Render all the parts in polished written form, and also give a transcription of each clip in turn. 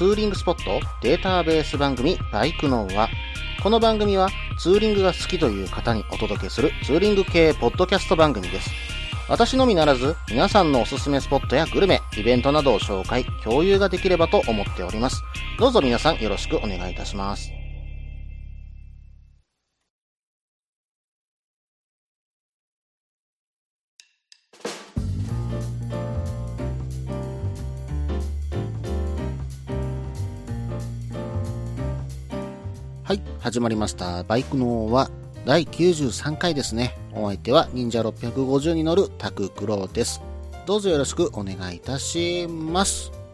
ツーリングスポットデータベース番組バイクノーは、この番組はツーリングが好きという方にお届けするツーリング系ポッドキャスト番組です。私のみならず皆さんのおすすめスポットやグルメ、イベントなどを紹介、共有ができればと思っております。どうぞ皆さんよろしくお願いいたします。はい、始まりました。バイクノーは第93回ですね。お相手は忍者650に乗るタククロです。どうぞよろしくお願いいたします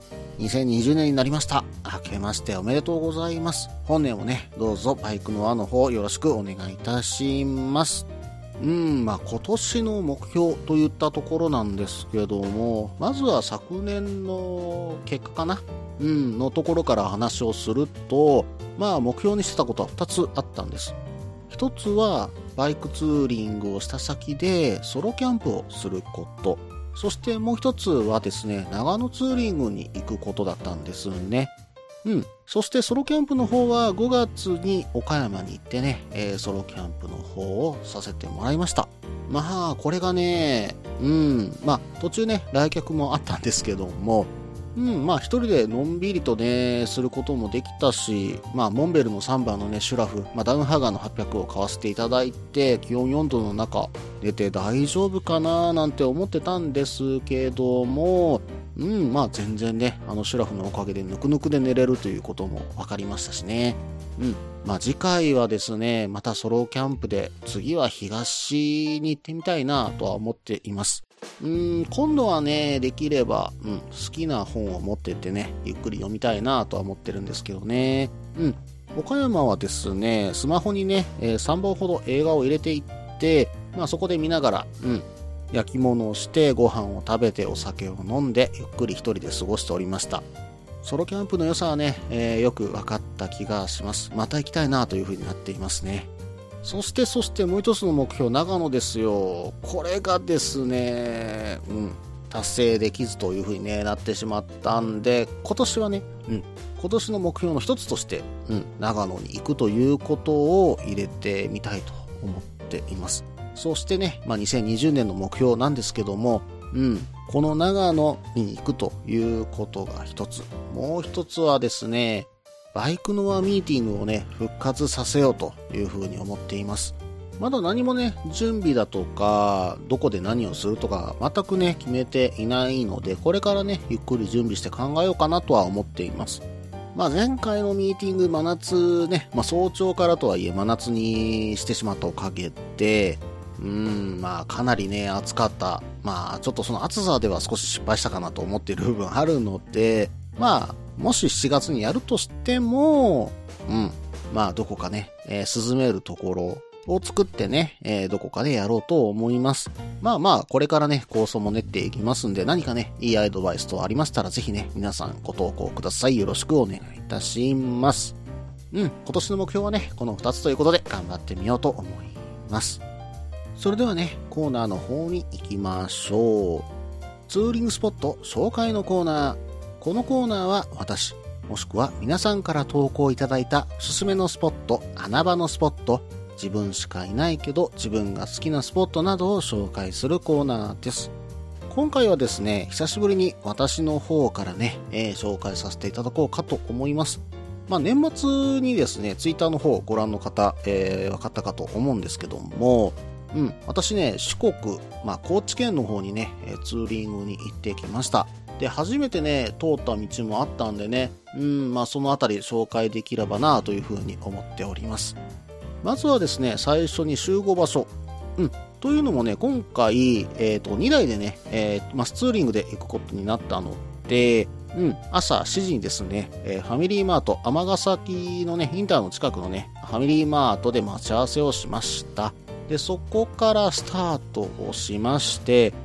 。2020年になりました。明けましておめでとうございます。本年もね、どうぞバイクノアの方よろしくお願いいたします。今年の目標といったところなんですけども、まずは昨年の結果かなのところから話をすると、目標にしてたことは2つあったんです。1つはバイクツーリングをした先でソロキャンプをすること。そしてもう1つはですね、長野ツーリングに行くことだったんですね。そしてソロキャンプの方は5月に岡山に行ってね、ソロキャンプの方をさせてもらいました。これがね、途中ね、来客もあったんですけども、一人でのんびりとね、することもできたし、モンベルの3番のね、シュラフ、ダウンハガーの800を買わせていただいて、気温4度の中、寝て大丈夫かななんて思ってたんですけども、全然ね、シュラフのおかげでぬくぬくで寝れるということも分かりましたしね。次回はですね、またソロキャンプで、次は東に行ってみたいなとは思っています。今度はね、できれば、好きな本を持ってってね、ゆっくり読みたいなとは思ってるんですけどね。岡山はですね、スマホにね、3本ほど映画を入れていって、そこで見ながら、焼き物をしてご飯を食べてお酒を飲んでゆっくり一人で過ごしておりました。ソロキャンプの良さはね、よく分かった気がします。また行きたいなというふうになっていますね。そしてもう一つの目標、長野ですよ。これがですね、達成できずというふうに、ね、なってしまったんで、今年はね、今年の目標の一つとして、長野に行くということを入れてみたいと思っています。そしてね、2020年の目標なんですけども、この長野に行くということが一つ。もう一つはですね、バイクノアミーティングをね、復活させようというふうに思っています。まだ何もね、準備だとか、どこで何をするとか、全くね、決めていないので、これからね、ゆっくり準備して考えようかなとは思っています。前回のミーティング、真夏ね、早朝からとはいえ真夏にしてしまったおかげで、かなりね、暑かった。ちょっとその暑さでは少し失敗したかなと思っている部分あるので、もし7月にやるとしても、どこかね、涼めるところを作ってね、どこかでやろうと思います。これからね、構想も練っていきますんで、何かね、いいアドバイス等ありましたら、ぜひね、皆さんご投稿ください。よろしくお願いいたします。今年の目標はね、この2つということで頑張ってみようと思います。それではね、コーナーの方に行きましょう。ツーリングスポット紹介のコーナー。このコーナーは私、もしくは皆さんから投稿いただいたおすすめのスポット、穴場のスポット、自分しかいないけど自分が好きなスポットなどを紹介するコーナーです。今回はですね、久しぶりに私の方からね、紹介させていただこうかと思います。年末にですね、ツイッターの方ご覧の方、分かったかと思うんですけども、私ね、四国、高知県の方にね、ツーリングに行ってきました。で、初めてね、通った道もあったんでね、そのあたり紹介できればなというふうに思っております。まずはですね、最初に集合場所。というのもね、今回、2台でね、マスツーリングで行くことになったので、朝7時にですね、ファミリーマート、尼崎のね、インターの近くのね、ファミリーマートで待ち合わせをしました。で、そこからスタートをしまして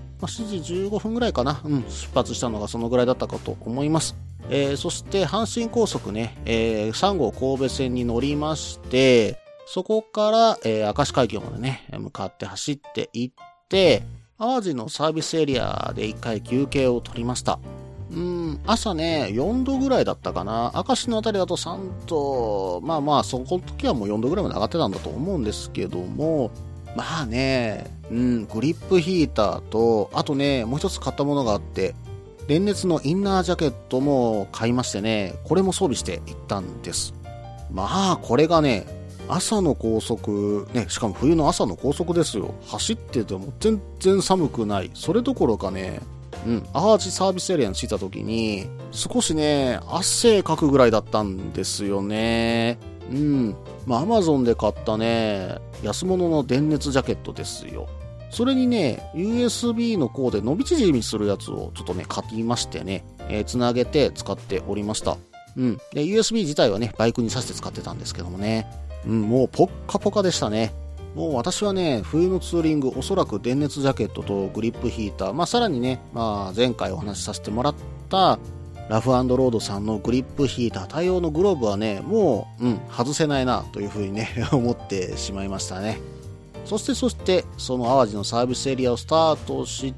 、7時15分ぐらいかな、出発したのがそのぐらいだったかと思います。そして阪神高速ね、3号神戸線に乗りまして、そこから、明石海峡までね、向かって走っていって、淡路のサービスエリアで一回休憩を取りました。 朝ね、4度ぐらいだったかな。明石のあたりだと3度、まあ、そこの時はもう4度ぐらいまで上がってたんだと思うんですけども、まあね、グリップヒーターと、あとね、もう一つ買ったものがあって、電熱のインナージャケットも買いましてね、これも装備していったんです。まあ、これがね、朝の高速、ね、しかも冬の朝の高速ですよ。走ってても全然寒くない。それどころかね、淡路サービスエリアに着いた時に、少しね、汗かくぐらいだったんですよね。まあ、アマゾンで買ったね、安物の電熱ジャケットですよ。それにね、USB のコードで伸び縮みするやつをちょっとね、買いましてね、つなげて使っておりました。で、USB 自体はね、バイクに挿して使ってたんですけどもね。もうポッカポカでしたね。もう私はね、冬のツーリング、おそらく電熱ジャケットとグリップヒーター、さらにね、前回お話しさせてもらったラフ&ロードさんのグリップヒーター対応のグローブはね、もう、外せないなというふうにね、思ってしまいましたね。そして、その淡路のサービスエリアをスタートして、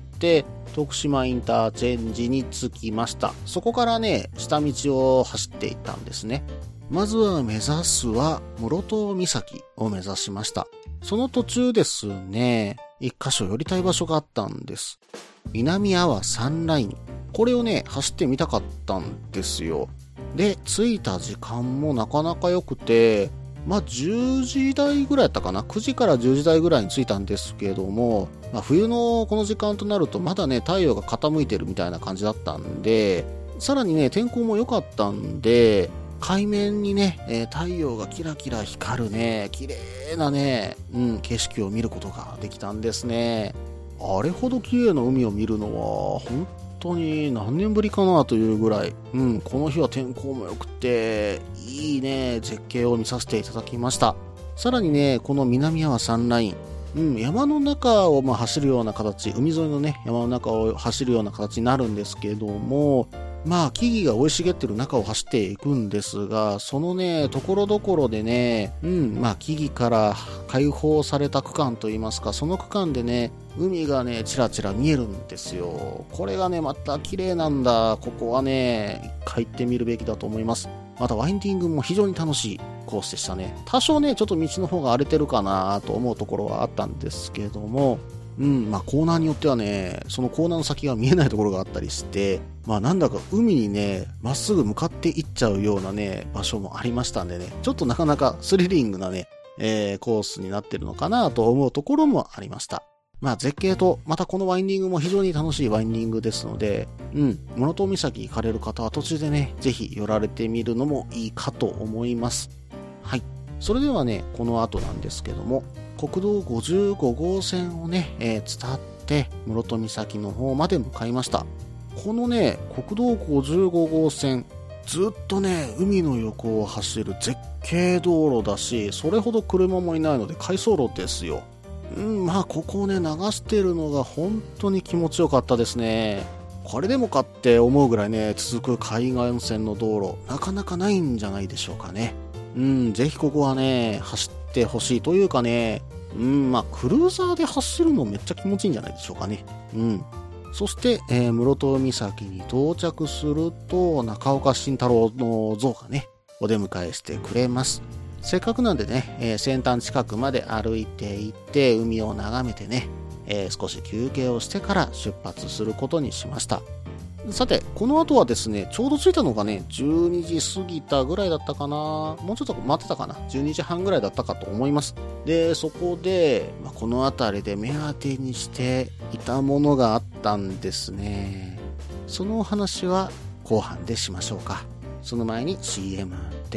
徳島インターチェンジに着きました。そこからね、下道を走っていったんですね。まずは目指すは室戸岬を目指しました。その途中ですね、一箇所寄りたい場所があったんです。南阿波3ライン。これをね、走ってみたかったんですよ。で、着いた時間もなかなか良くて、10時台ぐらいだったかな。9時から10時台ぐらいに着いたんですけども、冬のこの時間となるとまだね、太陽が傾いてるみたいな感じだったんで、さらにね、天候も良かったんで、海面にね、太陽がキラキラ光るね、綺麗なね、景色を見ることができたんですね。あれほど綺麗な海を見るのは、本当に何年ぶりかなというぐらい、この日は天候も良くて、いいね、絶景を見させていただきました。さらにね、この南阿波3ライン、山の中を走るような形、海沿いのね、山の中を走るような形になるんですけども、木々が生い茂ってる中を走っていくんですが、そのね、ところどころでね、木々から解放された区間といいますか、その区間でね、海がね、ちらちら見えるんですよ。これがね、また綺麗なんだ。ここはね、一回行ってみるべきだと思います。またワインディングも非常に楽しいコースでしたね。多少ね、ちょっと道の方が荒れてるかなと思うところはあったんですけども、コーナーによってはね、そのコーナーの先が見えないところがあったりして、なんだか海にね、まっすぐ向かっていっちゃうようなね、場所もありましたんでね、ちょっとなかなかスリリングなね、コースになってるのかなと思うところもありました。絶景と、またこのワインディングも非常に楽しいワインディングですので、室戸岬行かれる方は途中でね、ぜひ寄られてみるのもいいかと思います。はい。それではね、この後なんですけども、国道55号線をね、伝って室戸岬の方まで向かいました。このね、国道55号線、ずっとね、海の横を走る絶景道路だし、それほど車もいないので回送路ですよ。ここをね、流してるのが本当に気持ちよかったですね。これでもかって思うぐらいね、続く海岸線の道路、なかなかないんじゃないでしょうかね。ぜひここはね、走ってほしいというかね、クルーザーで走るのめっちゃ気持ちいいんじゃないでしょうかね。そして、室戸岬に到着すると、中岡慎太郎の像がね、お出迎えしてくれます。せっかくなんでね、先端近くまで歩いていって、海を眺めてね、少し休憩をしてから出発することにしました。さて、この後はですね、ちょうど着いたのがね、12時過ぎたぐらいだったかな。もうちょっと待ってたかな。12時半ぐらいだったかと思います。で、そこで、この辺りで目当てにしていたものがあったんですね。そのお話は後半でしましょうか。その前に CM です。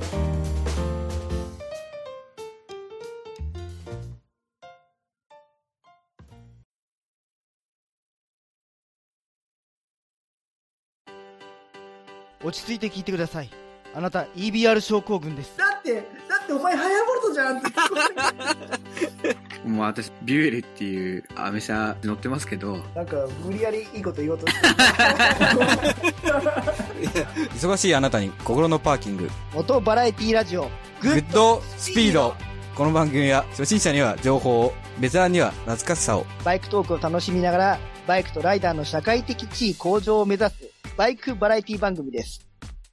落ち着いて聞いてください。あなた EBR 症候群です。 だってお前ハヤボルトじゃんってもう私ビュエルっていうアメ車乗ってますけど、 なんか無理やりいいこと言おうとして忙しいあなたに心のパーキング、 元バラエティラジオグッドスピード。この番組は初心者には情報を、ベテランには懐かしさを、 バイクトークを楽しみながらバイクとライダーの社会的地位向上を目指すバイクバラエティ番組です。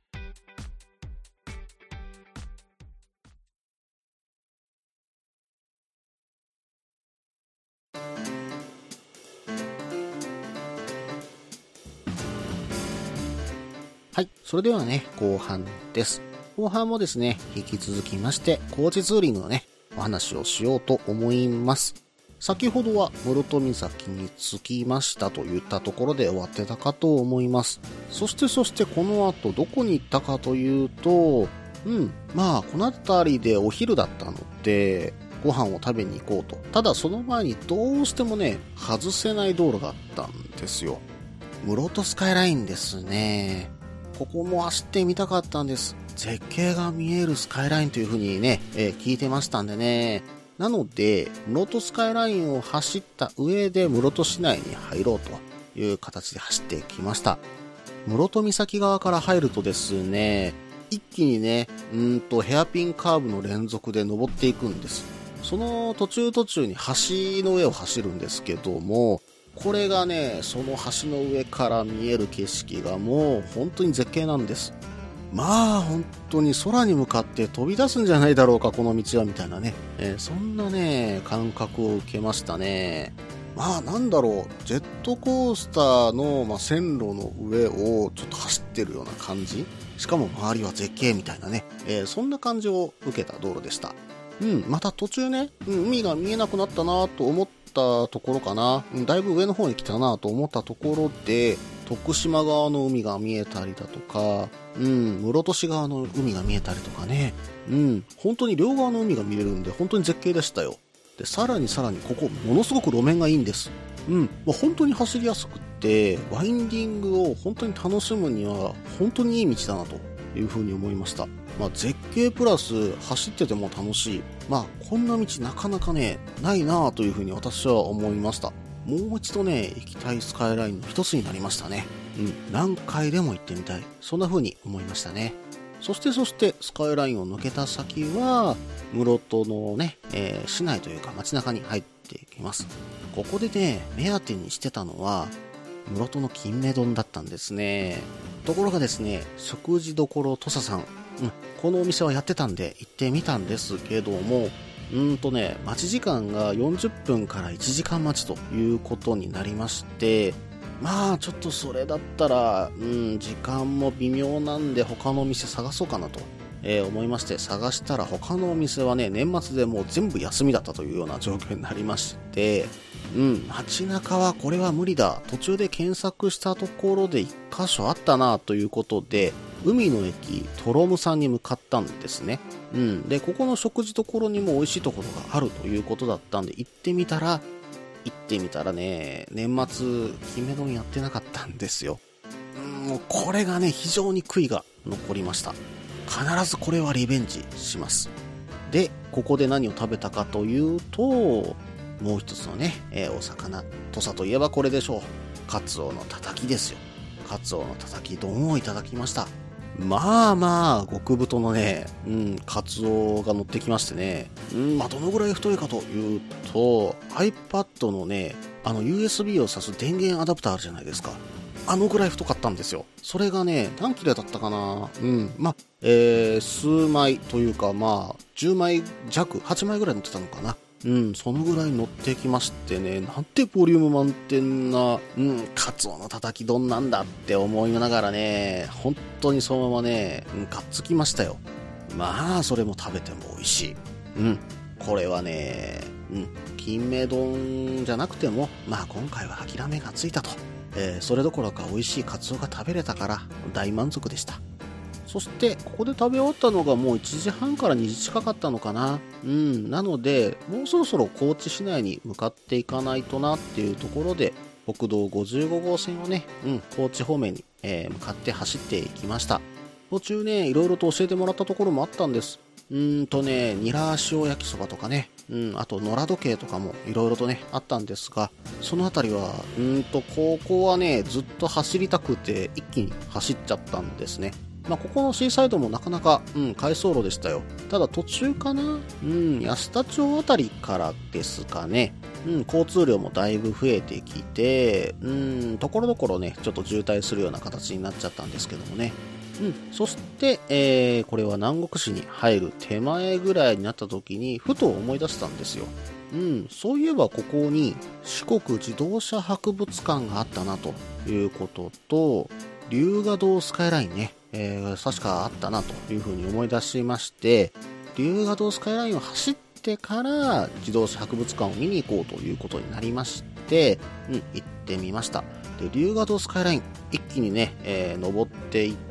はい。それではね、後半です。後半もですね、引き続きまして、高知ツーリングのね、お話をしようと思います。先ほどは室戸岬に着きましたといったところで終わってたかと思います。そしてこの後どこに行ったかというと、まあこの辺りでお昼だったので、ご飯を食べに行こうと。ただその前にどうしてもね、外せない道路があったんですよ。室戸スカイラインですね。ここも走ってみたかったんです。絶景が見えるスカイラインという風にね、聞いてましたんでね。なので、室戸スカイラインを走った上で室戸市内に入ろうという形で走ってきました。室戸岬側から入るとですね、一気にね、ヘアピンカーブの連続で登っていくんです。その途中に橋の上を走るんですけども、これがね、その橋の上から見える景色がもう本当に絶景なんです。まあ本当に空に向かって飛び出すんじゃないだろうかこの道はみたいなね、そんなね感覚を受けましたね。まあなんだろう、ジェットコースターの、線路の上をちょっと走ってるような感じ、しかも周りは絶景みたいなね、そんな感じを受けた道路でした。また途中ね、海が見えなくなったなと思ったところかな、だいぶ上の方に来たなと思ったところで、徳島側の海が見えたりだとか、室戸市側の海が見えたりとかね、本当に両側の海が見れるんで本当に絶景でしたよ。で、さらにここものすごく路面がいいんです。本当に走りやすくって、ワインディングを本当に楽しむには本当にいい道だなというふうに思いました。絶景プラス走ってても楽しい。こんな道なかなかね、ないなぁというふうに私は思いました。もう一度ね、行きたいスカイラインの一つになりましたね。何回でも行ってみたい。そんな風に思いましたね。そしてスカイラインを抜けた先は、室戸のね、市内というか街中に入っていきます。ここでね、目当てにしてたのは、室戸の金目丼だったんですね。ところがですね、食事処土佐さん、このお店はやってたんで行ってみたんですけども、待ち時間が40分から1時間待ちということになりまして、ちょっとそれだったら、時間も微妙なんで他のお店探そうかなと、思いまして、探したら他のお店はね、年末でもう全部休みだったというような状況になりまして、街中はこれは無理だ。途中で検索したところで1箇所あったなということで、海の駅トロムさんに向かったんですね。で、ここの食事処にも美味しいところがあるということだったんで、行ってみたらね、年末金目丼やってなかったんですよ。もうこれがね、非常に悔いが残りました。必ずこれはリベンジします。で、ここで何を食べたかというと、もう一つのね、お魚、土佐といえばこれでしょう。カツオのたたきですよ。カツオのたたき丼をいただきました。極太のね、カツオが乗ってきましてね、どのぐらい太いかというと、iPad のね、USB を挿す電源アダプターあるじゃないですか。あのぐらい太かったんですよ。それがね、何切れだったかな、数枚というか、10枚弱、8枚ぐらい乗ってたのかな。そのぐらい乗ってきましてね、なんてボリューム満点な、カツオのたたき丼なんだって思いながらね、本当にそのままね、がっつきましたよ。それも食べても美味しい。これはね、金目丼じゃなくても、今回は諦めがついたと。それどころか美味しいカツオが食べれたから大満足でした。そしてここで食べ終わったのがもう1時半から2時近かったのかな。なのでもうそろそろ高知市内に向かっていかないとなっていうところで、国道55号線をね、高知方面に、向かって走っていきました。途中ね、いろいろと教えてもらったところもあったんです。ニラ塩焼きそばとかね、あと野良時計とかもいろいろとねあったんですが、そのあたりはここはねずっと走りたくて一気に走っちゃったんですね。 ここのシーサイドもなかなか、回送路でしたよ。ただ途中かな、安田町あたりからですかね。交通量もだいぶ増えてきて、ところどころね、ちょっと渋滞するような形になっちゃったんですけどもね。そして、これは南国市に入る手前ぐらいになった時に、ふと思い出したんですよ。そういえばここに四国自動車博物館があったなということと、龍河洞スカイラインね、確かあったなというふうに思い出しまして、龍河洞スカイラインを走ってから自動車博物館を見に行こうということになりまして、行ってみました。で、龍河洞スカイライン一気にね、登っていって、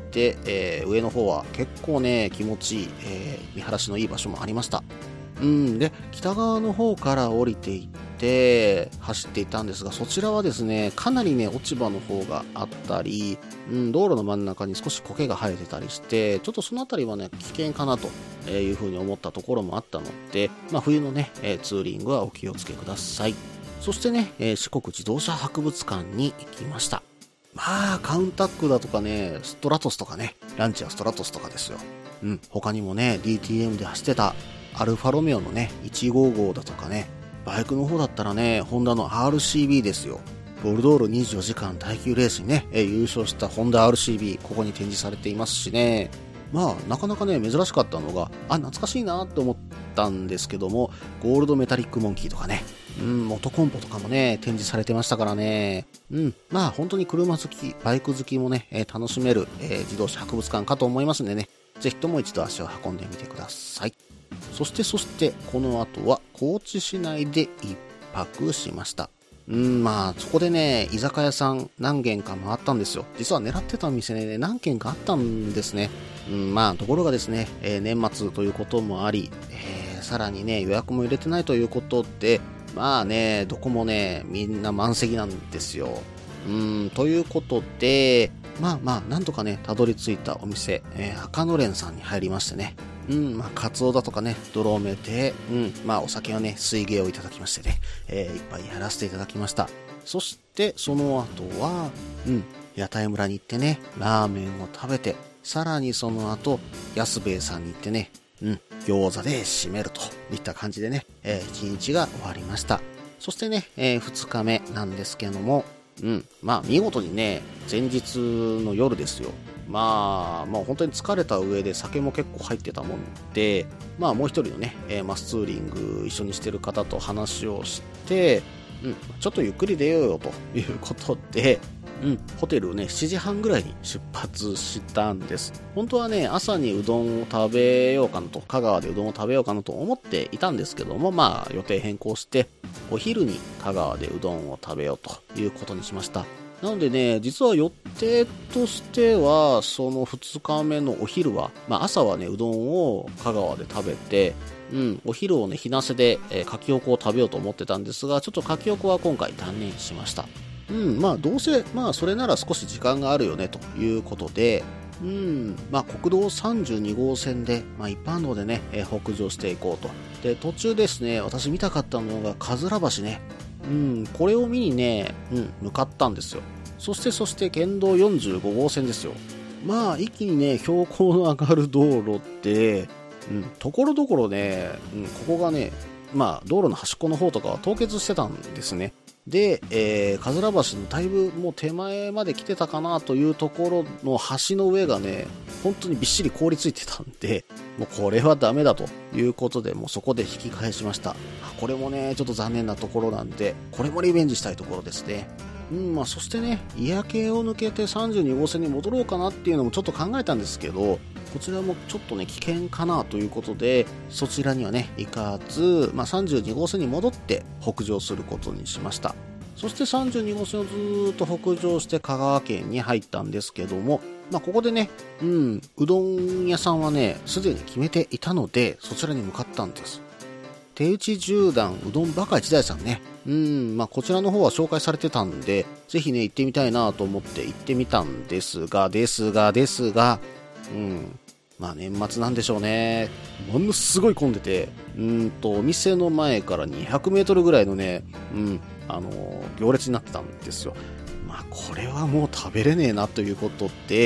上の方は結構ね気持ちいい、見晴らしのいい場所もありました。で、北側の方から降りていって走っていたんですが、そちらはですね、かなりね、落ち葉の方があったり、道路の真ん中に少し苔が生えてたりして、ちょっとそのあたりはね、危険かなというふうに思ったところもあったので、冬のね、ツーリングはお気をつけください。そしてね、四国自動車博物館に行きました。カウンタックだとかね、ストラトスとかね、ランチやストラトスとかですよ。他にもね、DTM で走ってたアルファロメオのね、155だとかね、バイクの方だったらね、ホンダの RCB ですよ。ボルドール24時間耐久レースにね、優勝したホンダ RCB、ここに展示されていますしね。なかなかね、珍しかったのが、懐かしいなって思ったんですけども、ゴールドメタリックモンキーとかね、モトコンポとかもね、展示されてましたからね。本当に車好き、バイク好きもね、楽しめる、自動車博物館かと思いますんでね、ぜひとも一度足を運んでみてください。そしてこの後は高知市内で一泊しました。そこでね、居酒屋さん何軒か回ったんですよ。実は狙ってた店ね、何軒かあったんですね。ところがですね、年末ということもあり、さらにね、予約も入れてないということで、どこもね、みんな満席なんですよ。ということで、なんとかね、たどり着いたお店、赤のれんさんに入りましてね。カツオだとかね、ドロメで、お酒はね、水芸をいただきましてね、いっぱいやらせていただきました。そして、その後は、屋台村に行ってね、ラーメンを食べて、さらにその後、安兵衛さんに行ってね、餃子で締めるといった感じでね、一日が終わりました。そしてね、2日目なんですけども、見事にね、前日の夜ですよ。本当に疲れた上で酒も結構入ってたもんで、もう一人のね、マスツーリング一緒にしてる方と話をして、ちょっとゆっくり出ようよということで、ホテルをね、7時半ぐらいに出発したんです。本当はね、朝にうどんを食べようかなと、香川でうどんを食べようかなと思っていたんですけども、予定変更して、お昼に香川でうどんを食べようということにしました。なのでね、実は予定としては、その2日目のお昼は、朝はね、うどんを香川で食べて、お昼をね、日なせで、かきおこを食べようと思ってたんですが、ちょっとかきおこは今回断念しました。どうせ、それなら少し時間があるよね、ということで、国道32号線で、一般道でね、北上していこうと。で、途中ですね、私見たかったのが、かずら橋ね。これを見にね、向かったんですよ。そして県道45号線ですよ。一気にね、標高の上がる道路って、ところどころね、ここがね、道路の端っこの方とかは凍結してたんですね。で、かずら橋のだいぶもう手前まで来てたかなというところの橋の上がね、本当にびっしり凍りついてたんで、もうこれはダメだということで、もうそこで引き返しました。これもね、ちょっと残念なところなんで、これもリベンジしたいところですね。そしてね、伊谷系を抜けて32号線に戻ろうかなっていうのもちょっと考えたんですけど、こちらもちょっとね、危険かなということで、そちらにはね、行かず、32号線に戻って北上することにしました。そして32号線をずーっと北上して香川県に入ったんですけども、ここでね、うどん屋さんはね、すでに決めていたので、そちらに向かったんです。手打ち十段うどんバカ一大さんね。こちらの方は紹介されてたんで、ぜひね、行ってみたいなと思って行ってみたんですが、年末なんでしょうね。ものすごい混んでて、お店の前から200メートルぐらいのね、行列になってたんですよ。これはもう食べれねえなということで、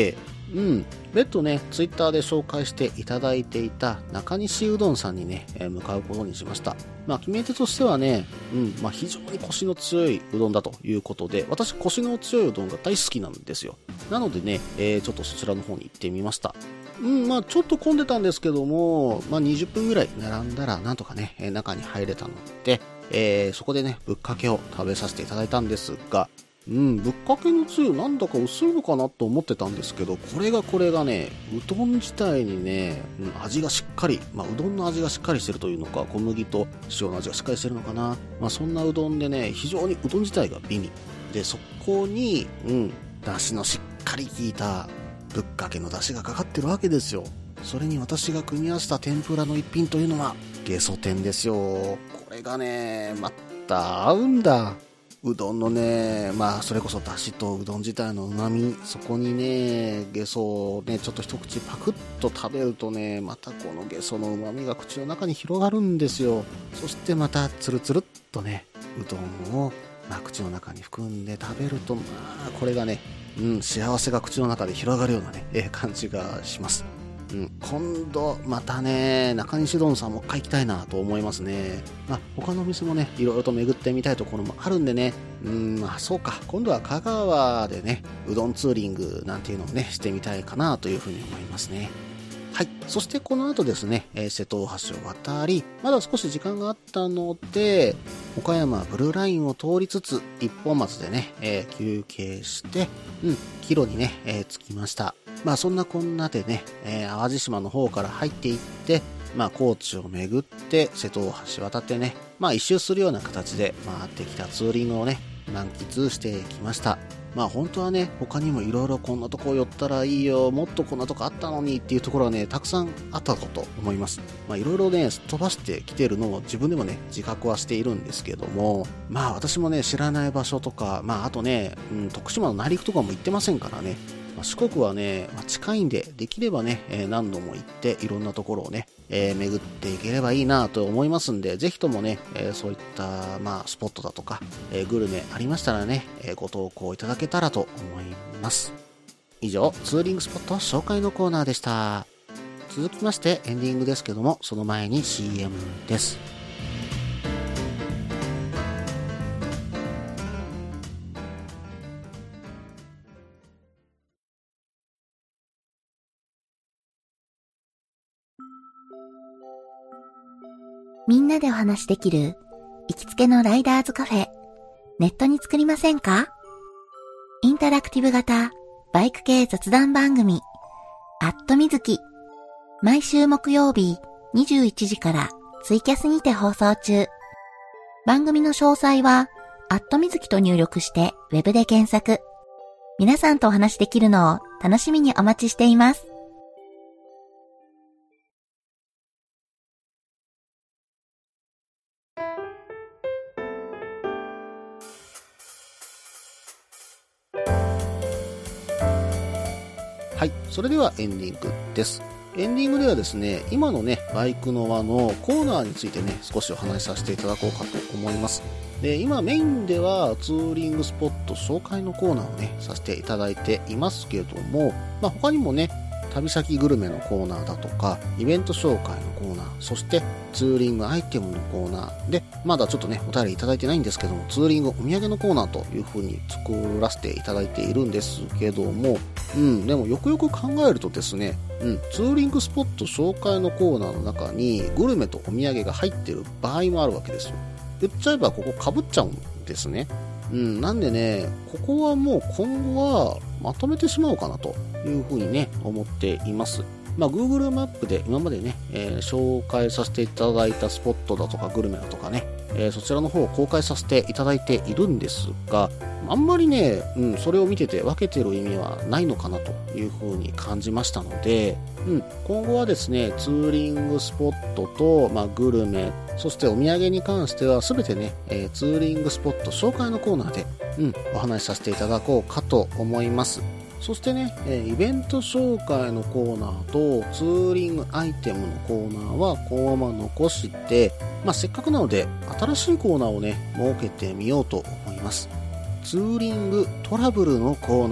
別途ね、ツイッターで紹介していただいていた中西うどんさんにね、向かうことにしました。決め手としてはね、非常にコシの強いうどんだということで、私コシの強いうどんが大好きなんですよ。なのでね、ちょっとそちらの方に行ってみました。ちょっと混んでたんですけども、20分ぐらい並んだらなんとかね、中に入れたので、そこでね、ぶっかけを食べさせていただいたんですが、ぶっかけのつゆなんだか薄いのかなと思ってたんですけど、これがね、うどん自体にね、味がしっかり、うどんの味がしっかりしてるというのか、小麦と塩の味がしっかりしてるのかな。そんなうどんでね、非常にうどん自体が美味。で、そこに、だしのしっかり効いたぶっかけのだしがかかってるわけですよ。それに私が組み合わせた天ぷらの一品というのは、ゲソ天ですよ。これがね、また合うんだ。うどんのね、それこそだしとうどん自体の旨味、そこにね、ゲソをね、ちょっと一口パクッと食べるとね、またこのゲソの旨味が口の中に広がるんですよ。そしてまたツルツルっとね、うどんを、口の中に含んで食べると、これがね、幸せが口の中で広がるようなね、感じがします。今度またね、中西うどんさんもう一回行きたいなと思いますね。他のお店もね、いろいろと巡ってみたいところもあるんでね、そうか、今度は香川でね、うどんツーリングなんていうのをね、してみたいかなというふうに思いますね。はい。そしてこの後ですね、瀬戸大橋を渡り、まだ少し時間があったので、岡山ブルーラインを通りつつ、一本松でね、休憩して、帰路にね、着きました。そんなこんなでね、淡路島の方から入っていって、高知を巡って、瀬戸大橋渡ってね、一周するような形で回ってきたツーリングをね、満喫してきました。本当はね、他にもいろいろこんなとこ寄ったらいいよ、もっとこんなとこあったのにっていうところはね、たくさんあったかと思います。いろいろね、飛ばしてきてるのを自分でもね、自覚はしているんですけども、私もね、知らない場所とか、あとね、徳島の内陸とかも行ってませんからね、四国はね、近いんで、できればね、何度も行って、いろんなところをね、巡っていければいいなと思いますんで、ぜひともね、そういった、スポットだとか、グルメありましたらね、ご投稿いただけたらと思います。以上、ツーリングスポット紹介のコーナーでした。続きましてエンディングですけども、その前に CM です。 みんなでお話しできる行きつけのライダーズカフェ、ネットに作りませんか？インタラクティブ型バイク系雑談番組みずき、毎週木曜日21時からツイキャスにて放送中。番組の詳細はみずきと入力してウェブで検索。皆さんとお話しできるのを楽しみにお待ちしています。 はい、それではエンディングです。エンディングではですね、今のね、バイクの輪のコーナーについてね、少しお話しさせていただこうかと思います。で、今メインではツーリングスポット紹介のコーナーをね、させていただいていますけども、他にもね、旅先グルメのコーナーだとか、イベント紹介のコーナー、そしてツーリングアイテムのコーナーで、まだちょっとね、お便りいただいてないんですけども、ツーリングお土産のコーナーという風に作らせていただいているんですけども、でもよくよく考えるとですね、ツーリングスポット紹介のコーナーの中にグルメとお土産が入ってる場合もあるわけですよ。言っちゃえばここ被っちゃうんですね。なんでね、ここはもう今後はまとめてしまおうかなというふうにね、思っています。Google マップで今までね、紹介させていただいたスポットだとかグルメだとかね、そちらの方を公開させていただいているんですが、あんまりね、それを見てて分けてる意味はないのかなというふうに感じましたので、今後はですね、ツーリングスポットと、グルメ、そしてお土産に関しては全てね、ツーリングスポット紹介のコーナーで、お話しさせていただこうかと思います。そしてね、イベント紹介のコーナーとツーリングアイテムのコーナーはこのまま残して、せっかくなので新しいコーナーをね、設けてみようと思います。ツーリングトラブルのコーナー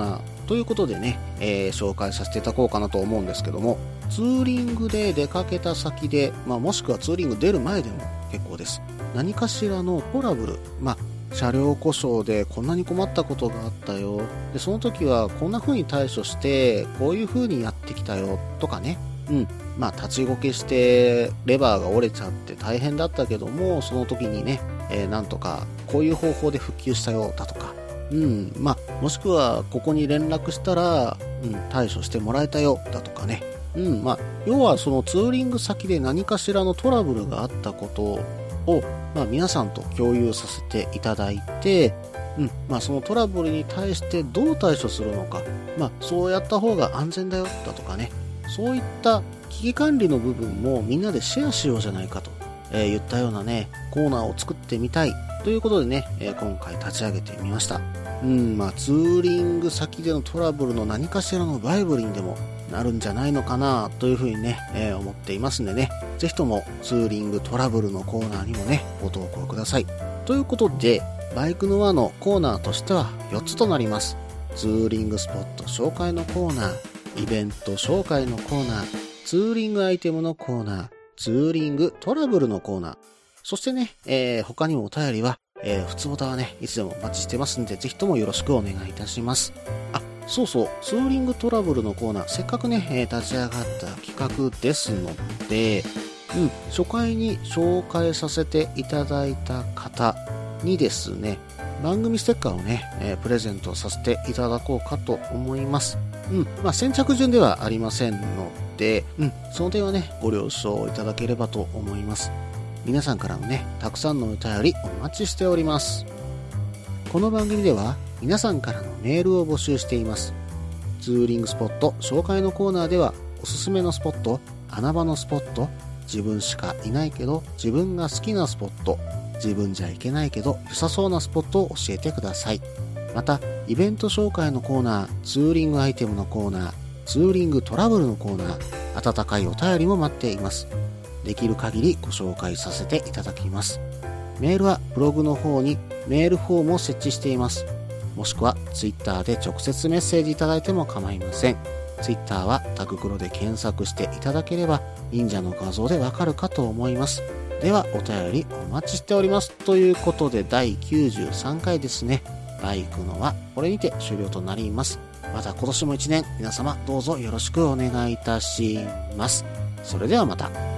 ということでね、紹介させていただこうかなと思うんですけども、ツーリングで出かけた先で、もしくはツーリング出る前でも結構です。何かしらのトラブル、車両故障でこんなに困ったことがあったよ。で、その時はこんな風に対処して、こういう風にやってきたよとかね。立ちこけしてレバーが折れちゃって大変だったけども、その時にね、なんとかこういう方法で復旧したよだとか、もしくはここに連絡したら、対処してもらえたよだとかね。要はそのツーリング先で何かしらのトラブルがあったことを、皆さんと共有させていただいて、そのトラブルに対してどう対処するのか、そうやった方が安全だよだとかね、そういった危機管理の部分もみんなでシェアしようじゃないかと、言ったようなね、コーナーを作ってみたいということでね、今回立ち上げてみました。ツーリング先でのトラブルの何かしらのバイブルにでもなるんじゃないのかなというふうにね、思っていますんでね、ぜひともツーリングトラブルのコーナーにもね、ご投稿ください。ということで、バイクの輪のコーナーとしては4つとなります。ツーリングスポット紹介のコーナー、イベント紹介のコーナー、ツーリングアイテムのコーナー、ツーリングトラブルのコーナー、そしてね、他にもお便りは、普通ボタンはね、いつでもお待ちしてますんで、ぜひともよろしくお願いいたします。そうそう、ツーリングトラブルのコーナー、せっかくね、立ち上がった企画ですので、初回に紹介させていただいた方にですね、番組ステッカーをね、プレゼントさせていただこうかと思います。先着順ではありませんので、その点はね、ご了承いただければと思います。皆さんからのね、たくさんのお便りお待ちしております。この番組では皆さんからのメールを募集しています。ツーリングスポット紹介のコーナーでは、おすすめのスポット、穴場のスポット、自分しかいないけど自分が好きなスポット、自分じゃいけないけど良さそうなスポットを教えてください。また、イベント紹介のコーナー、ツーリングアイテムのコーナー、ツーリングトラブルのコーナー、温かいお便りも待っています。できる限りご紹介させていただきます。メールはブログの方にメールフォームを設置しています。もしくはツイッターで直接メッセージいただいても構いません。ツイッターはタククロで検索していただければ忍者の画像でわかるかと思います。ではお便りお待ちしております。ということで第93回ですね。バイクのはこれにて終了となります。また今年も1年皆様どうぞよろしくお願いいたします。それではまた。